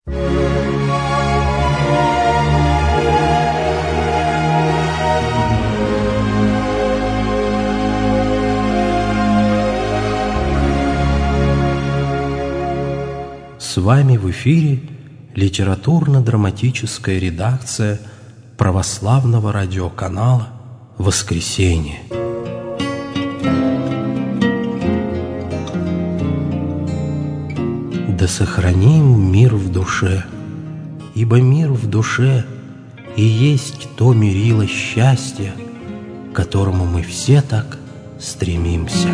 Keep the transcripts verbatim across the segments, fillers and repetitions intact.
С вами в эфире литературно-драматическая редакция православного радиоканала «Воскресенье». Да сохраним мир в душе, ибо мир в душе и есть то мерило счастья, к которому мы все так стремимся.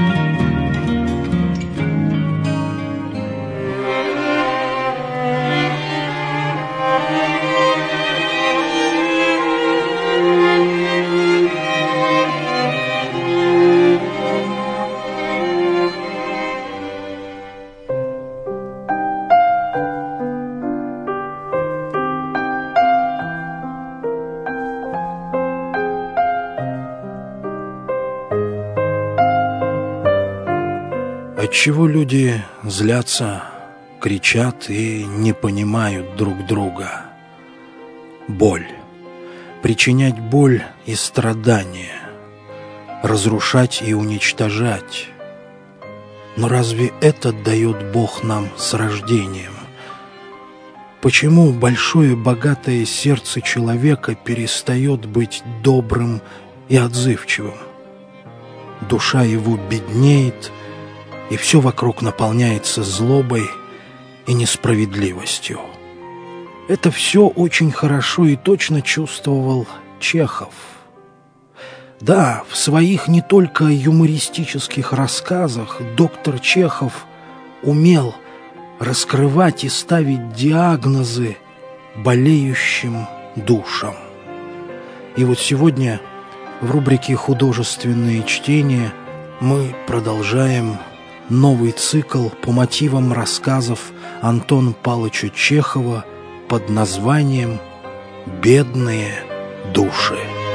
Отчего люди злятся, кричат и не понимают друг друга? Боль. Причинять боль и страдания. Разрушать и уничтожать. Но разве это дает Бог нам с рождением? Почему большое богатое сердце человека перестает быть добрым и отзывчивым? Душа его беднеет, и все вокруг наполняется злобой и несправедливостью. Это все очень хорошо и точно чувствовал Чехов. Да, в своих не только юмористических рассказах доктор Чехов умел раскрывать и ставить диагнозы болеющим душам. И вот сегодня в рубрике «Художественные чтения» мы продолжаем новый цикл по мотивам рассказов Антона Павловича Чехова под названием «Бедные души».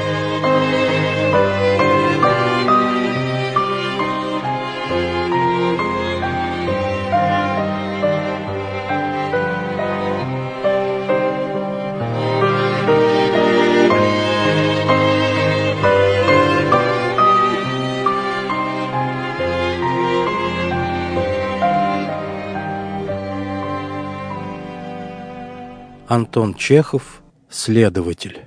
Антон Чехов, следователь.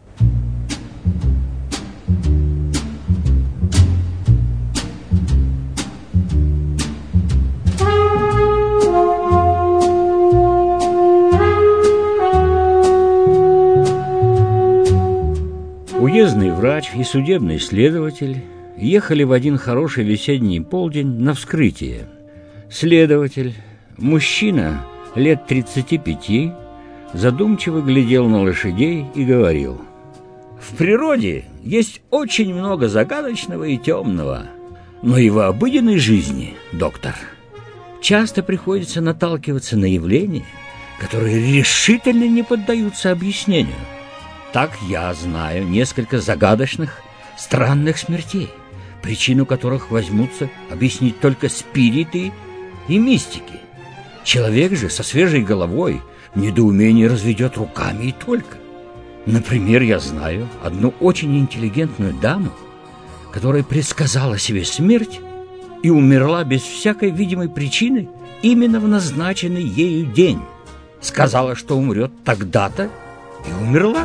Уездный врач и судебный следователь ехали в один хороший весенний полдень на вскрытие. Следователь, мужчина лет тридцати пяти, задумчиво глядел на лошадей и говорил: «В природе есть очень много загадочного и темного, но и в обыденной жизни, доктор, часто приходится наталкиваться на явления, которые решительно не поддаются объяснению. Так я знаю несколько загадочных, странных смертей, причину которых возьмутся объяснить только спириты и мистики. Человек же со свежей головой в недоумении разведет руками и только. Например, я знаю одну очень интеллигентную даму, которая предсказала себе смерть и умерла без всякой видимой причины именно в назначенный ею день. Сказала, что умрет тогда-то, и умерла».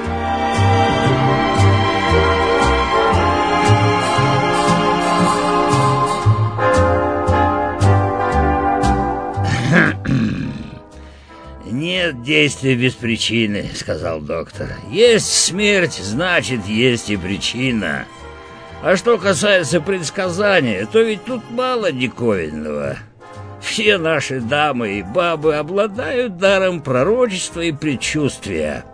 «Нет действия без причины», — сказал доктор. «Есть смерть, значит, есть и причина. А что касается предсказания, то ведь тут мало диковинного. Все наши дамы и бабы обладают даром пророчества и предчувствия».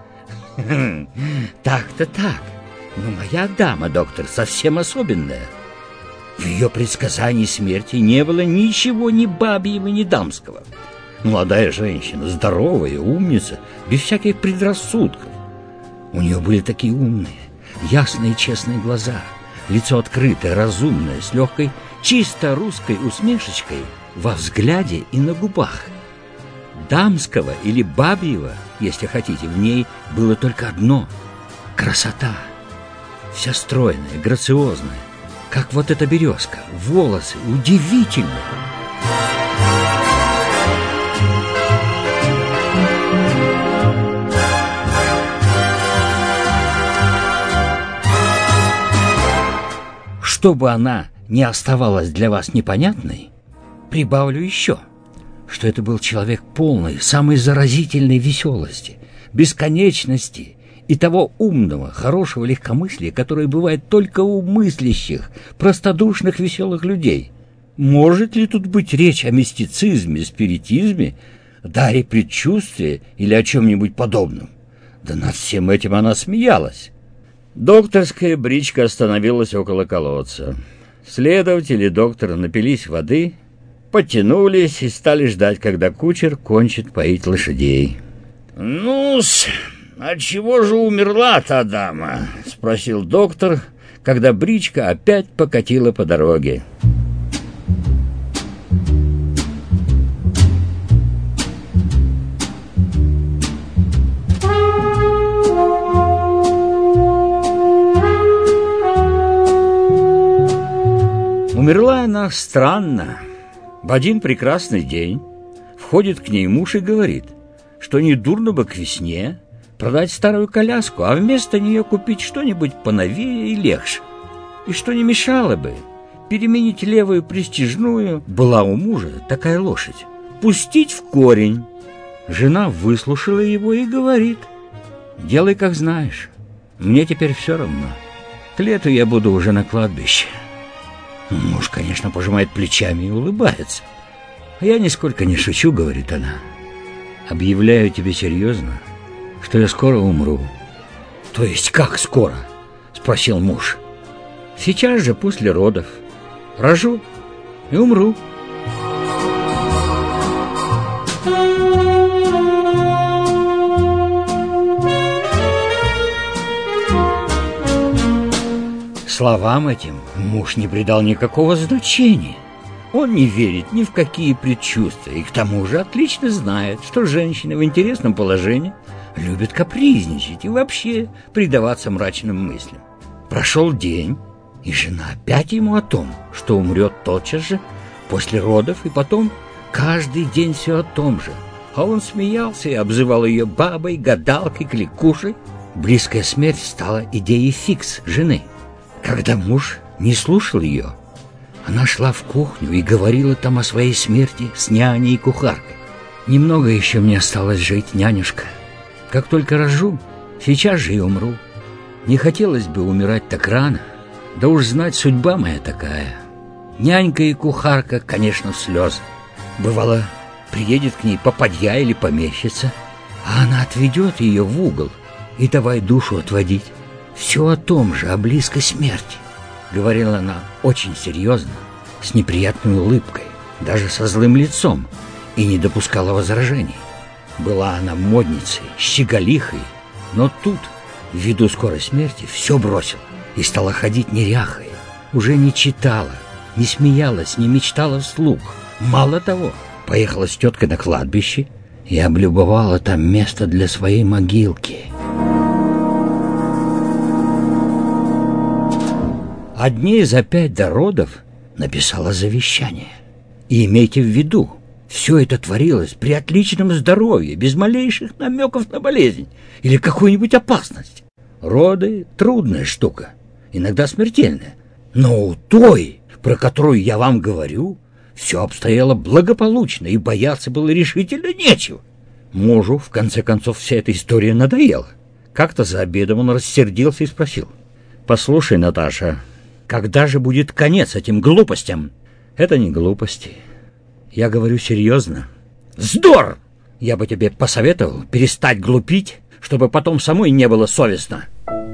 «Так-то так, но моя дама, доктор, совсем особенная. В ее предсказании смерти не было ничего ни бабьего, ни дамского. Молодая женщина, здоровая, умница, без всяких предрассудков. У нее были такие умные, ясные, честные глаза, лицо открытое, разумное, с легкой, чисто русской усмешечкой во взгляде и на губах. дамского или бабьего, если хотите, в ней было только одно — красота. Вся стройная, грациозная, как вот эта березка, волосы удивительные. Чтобы она не оставалась для вас непонятной, прибавлю еще, что это был человек полный, самой заразительной веселости, бесконечности и того умного, хорошего легкомыслия, которое бывает только у мыслящих, простодушных, веселых людей. Может ли тут быть речь о мистицизме, спиритизме, даре предчувствия или о чем-нибудь подобном? Да над всем этим она смеялась. Докторская бричка остановилась около колодца. Следователь и доктор напились воды, потянулись и стали ждать, когда кучер кончит поить лошадей. «Ну-с, отчего же умерла та дама?» — спросил доктор, когда бричка опять покатила по дороге. Умерла она странно. В один прекрасный день входит к ней муж и говорит, что недурно бы к весне продать старую коляску, а вместо нее купить что-нибудь поновее и легче. И что не мешало бы переменить левую престижную, была у мужа такая лошадь, пустить в корень. Жена выслушала его и говорит: «Делай, как знаешь, мне теперь все равно. К лету я буду уже на кладбище». Муж, конечно, пожимает плечами и улыбается. «А я нисколько не шучу», — говорит она. «Объявляю тебе серьезно, что я скоро умру». «То есть как скоро?» — спросил муж. «Сейчас же, после родов. Рожу и умру». Словам этим муж не придал никакого значения. Он не верит ни в какие предчувствия и к тому же отлично знает, что женщины в интересном положении любят капризничать и вообще предаваться мрачным мыслям. Прошел день, и жена опять ему о том, что умрет тотчас же после родов, и потом каждый день все о том же. А он смеялся и обзывал ее бабой, гадалкой, кликушей. Близкая смерть стала идеей фикс жены. Когда муж не слушал ее, она шла в кухню и говорила там о своей смерти с няней и кухаркой. «Немного еще мне осталось жить, нянюшка. Как только рожу, сейчас же и умру. Не хотелось бы умирать так рано, да уж знать, судьба моя такая». Нянька и кухарка, конечно, в слезы. Бывало, приедет к ней попадья или помещица, а она отведет ее в угол и давай душу отводить. «Все о том же, о близкой смерти», — говорила она очень серьезно, с неприятной улыбкой, даже со злым лицом, и не допускала возражений. Была она модницей, щеголихой, но тут, ввиду скорой смерти, все бросила и стала ходить неряхой. Уже не читала, не смеялась, не мечтала вслух. Мало того, поехала с теткой на кладбище и облюбовала там место для своей могилки. А дней за пять до родов написала завещание. И имейте в виду, все это творилось при отличном здоровье, без малейших намеков на болезнь или какую-нибудь опасность. Роды — трудная штука, иногда смертельная. Но у той, про которую я вам говорю, все обстояло благополучно, и бояться было решительно нечего. Мужу, в конце концов, вся эта история надоела. Как-то за обедом он рассердился и спросил: «Послушай, Наташа, когда же будет конец этим глупостям?» «Это не глупости. Я говорю серьезно». «Вздор! Я бы тебе посоветовал перестать глупить, чтобы потом самой не было совестно».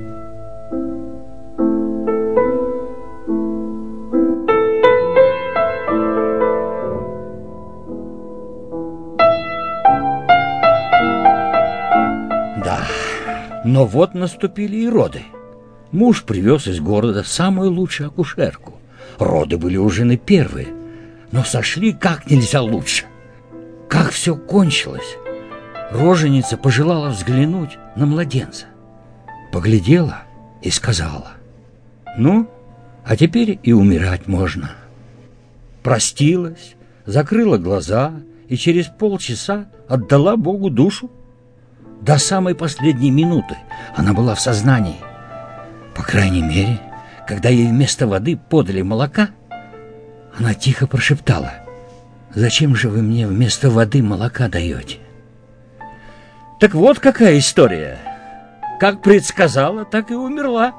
Да, но вот наступили и роды. Муж привез из города самую лучшую акушерку. Роды были у жены первые, но сошли как нельзя лучше. как все кончилось, роженица пожелала взглянуть на младенца. Поглядела и сказала: «Ну, а теперь и умирать можно». Простилась, закрыла глаза и через полчаса отдала Богу душу. До самой последней минуты она была в сознании. По крайней мере, когда ей вместо воды подали молока, она тихо прошептала: «Зачем же вы мне вместо воды молока даете?» Так вот какая история. Как предсказала, так и умерла.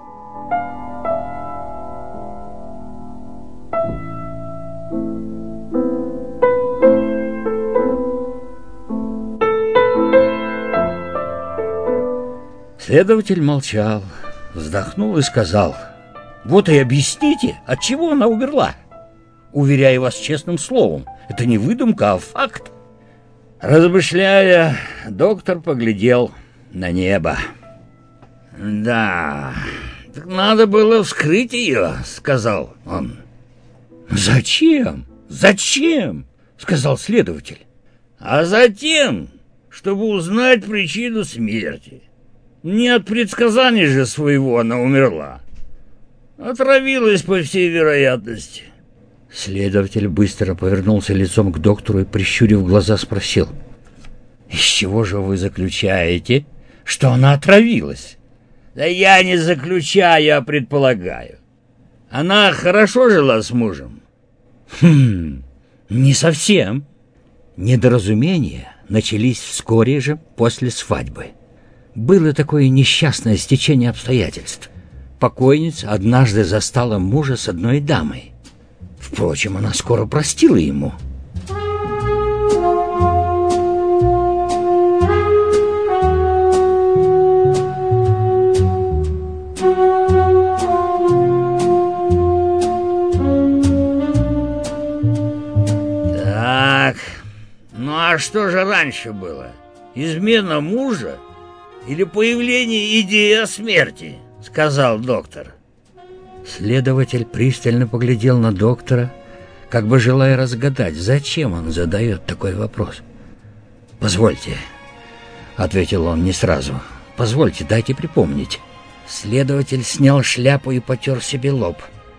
Следователь молчал, вздохнул и сказал: «Вот и объясните, от чего она умерла. Уверяю вас честным словом, это не выдумка, а факт». Размышляя, доктор поглядел на небо. «Да, так надо было вскрыть ее», — сказал он. «Зачем? Зачем?» — сказал следователь. «А затем, чтобы узнать причину смерти. Не от предсказаний же своего она умерла. Отравилась, по всей вероятности». Следователь быстро повернулся лицом к доктору и, прищурив глаза, спросил: «Из чего же вы заключаете, что она отравилась?» «Да я не заключаю, а предполагаю. Она хорошо жила с мужем?» «Хм, не совсем». Недоразумения начались вскоре же после свадьбы. Было такое несчастное стечение обстоятельств. Покойница однажды застала мужа с одной дамой. Впрочем, она скоро простила ему. Так, ну а что же раньше было? Измена мужа или появление идеи о смерти? Сказал доктор. Следователь пристально поглядел на доктора, как бы желая разгадать, зачем он задает такой вопрос. «Позвольте», — ответил он не сразу, — «позвольте, дайте припомнить». Следователь снял шляпу и потер себе лоб.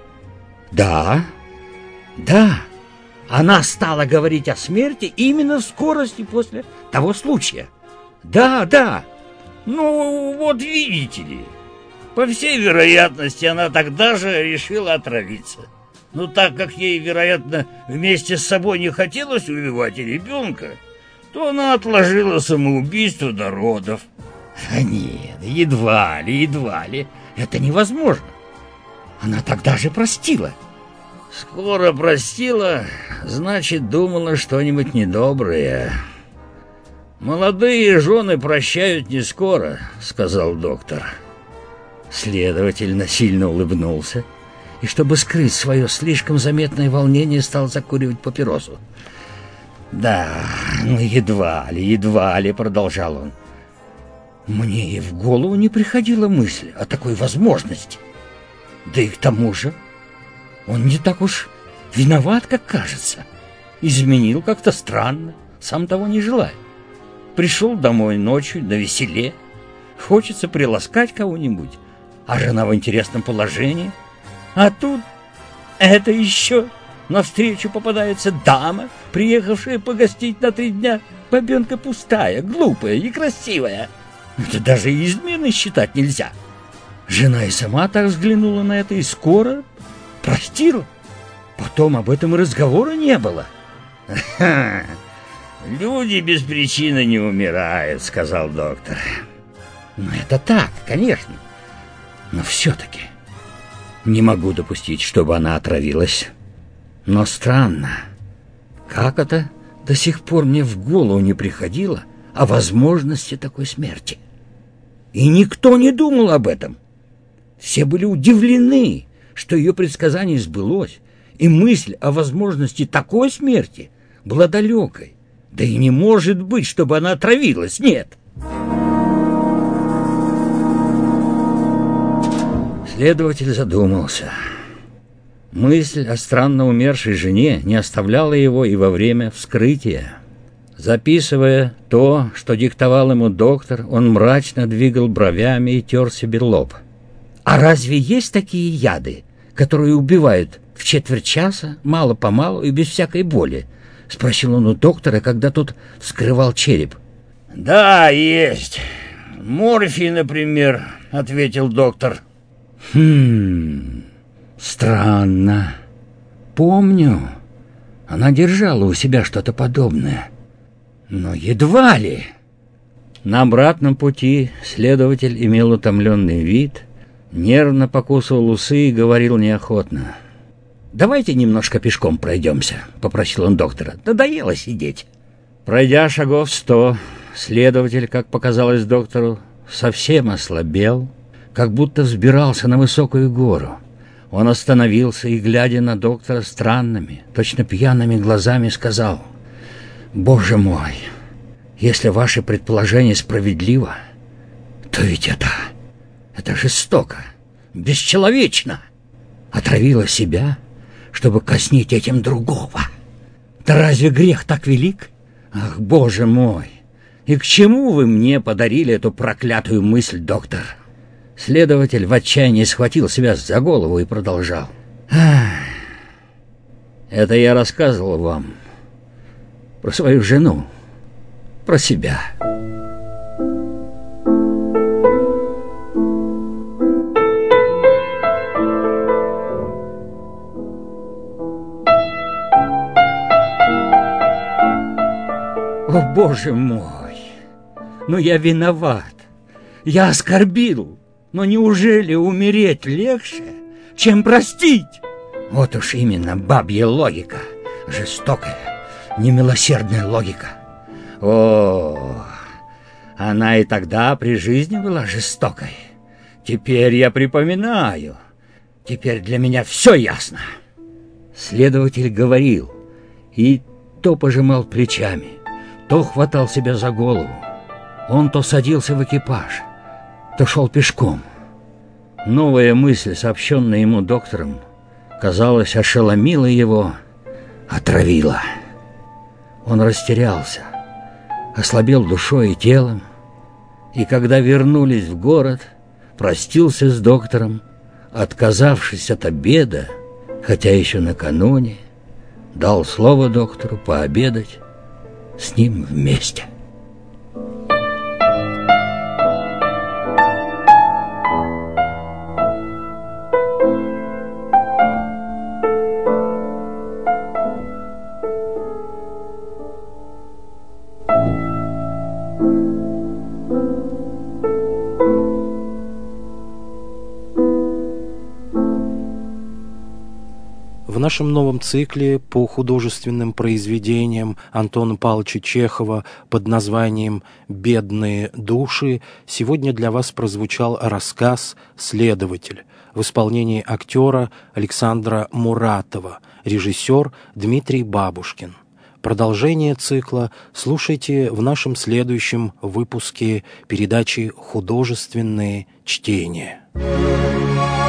«Да, да, она стала говорить о смерти именно в скорости после того случая. Да, да, ну вот видите ли. По всей вероятности, она тогда же решила отравиться. Но так как ей, вероятно, вместе с собой не хотелось убивать и ребенка, то она отложила самоубийство до родов». «Нет, едва ли, едва ли. Это невозможно. Она тогда же простила». «Скоро простила, значит, думала что-нибудь недоброе». «Молодые жены прощают не скоро», — сказал доктор. Следователь насильно улыбнулся и, чтобы скрыть свое слишком заметное волнение, стал закуривать папиросу. «Да, ну едва ли, едва ли», — продолжал он. «Мне и в голову не приходила мысль о такой возможности. Да и к тому же он не так уж виноват, как кажется. Изменил как-то странно, сам того не желая. Пришел домой ночью навеселе, хочется приласкать кого-нибудь, а жена в интересном положении. А тут это еще навстречу попадается дама, приехавшая погостить на три дня. Бабенка пустая, глупая, некрасивая. Это даже и изменой считать нельзя. Жена и сама так взглянула на это и скоро простила. Потом об этом и разговора не было». «Люди без причины не умирают», — сказал доктор. «Ну это так, конечно. Но все-таки не могу допустить, чтобы она отравилась. Но странно, как это до сих пор мне в голову не приходило о возможности такой смерти. И никто не думал об этом. Все были удивлены, что ее предсказание сбылось, и мысль о возможности такой смерти была далекой. Да и не может быть, чтобы она отравилась, нет». Следователь задумался. Мысль о странно умершей жене не оставляла его и во время вскрытия. Записывая то, что диктовал ему доктор, он мрачно двигал бровями и тер себе лоб. «А разве есть такие яды, которые убивают в четверть часа, мало-помалу и без всякой боли?» — спросил он у доктора, когда тот вскрывал череп. «Да, есть. Морфий, например», — ответил доктор. «Хм... странно. Помню, она держала у себя что-то подобное. Но едва ли». На обратном пути следователь имел утомленный вид, нервно покусывал усы и говорил неохотно. «Давайте немножко пешком пройдемся», — попросил он доктора. «Надоело сидеть». Пройдя шагов сто, следователь, как показалось доктору, совсем ослабел, как будто взбирался на высокую гору. Он остановился и, глядя на доктора странными, точно пьяными глазами, сказал: «Боже мой, если ваше предположение справедливо, то ведь это... это жестоко, бесчеловечно. Отравила себя, чтобы казнить этим другого. Да разве грех так велик? Ах, Боже мой! И к чему вы мне подарили эту проклятую мысль, доктор?» Следователь в отчаянии схватил себя за голову и продолжал. «Ах, это я рассказывал вам про свою жену, про себя». О, Боже мой! Ну я виноват, я оскорбил, но неужели умереть легче, чем простить? Вот уж именно бабья логика, жестокая, немилосердная логика. О, она и тогда при жизни была жестокой. Теперь я припоминаю, теперь для меня все ясно. Следователь говорил и то пожимал плечами, то хватал себя за голову. Он то садился в экипаж, то шел пешком. Новая мысль, сообщенная ему доктором, казалось, ошеломила его, отравила. Он растерялся, ослабел душой и телом, и когда вернулись в город, простился с доктором, отказавшись от обеда, хотя еще накануне дал слово доктору пообедать с ним вместе. В нашем новом цикле по художественным произведениям Антона Павловича Чехова под названием «Бедные души» сегодня для вас прозвучал рассказ «Следователь» в исполнении актера Александра Муратова, режиссер Дмитрий Бабушкин. Продолжение цикла слушайте в нашем следующем выпуске передачи «Художественные чтения».